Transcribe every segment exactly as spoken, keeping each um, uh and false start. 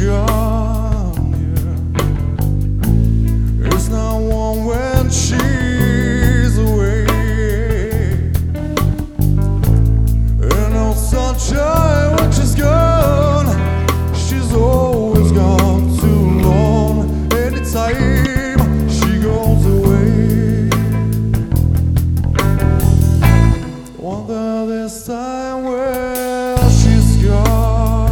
gone, yeah. It's not warm when she's away. And no sunshine when she's gone. She's always gone too long. Anytime she goes away, wonder this time where she's gone.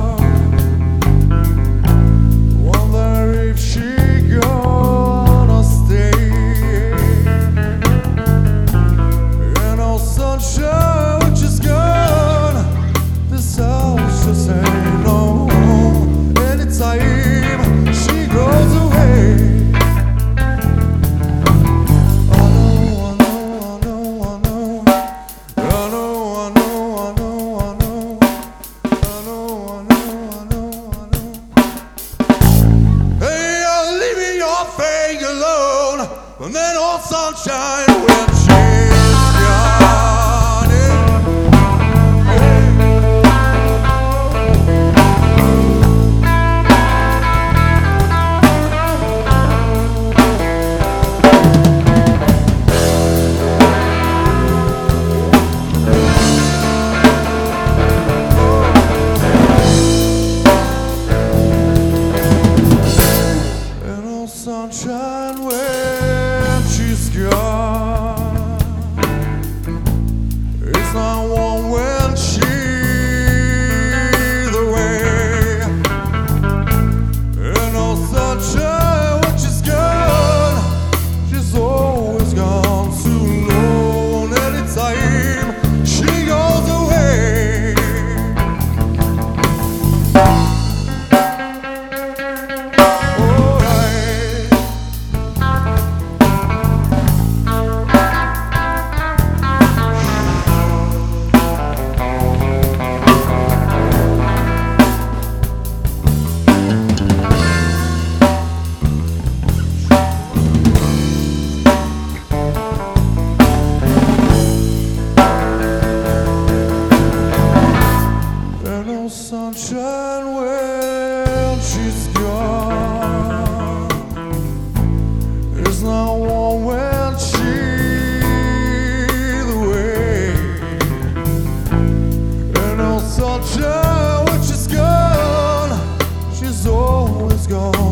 And then all sunshine when she's gone, yeah. And all sunshine when she's gone. It's not warm when she's away. And no sunshine when she's gone. She's always gone too long. Anytime she goes away. Sunshine when she's gone. It's not warm when she's away. And no sunshine when she's gone. She's always gone.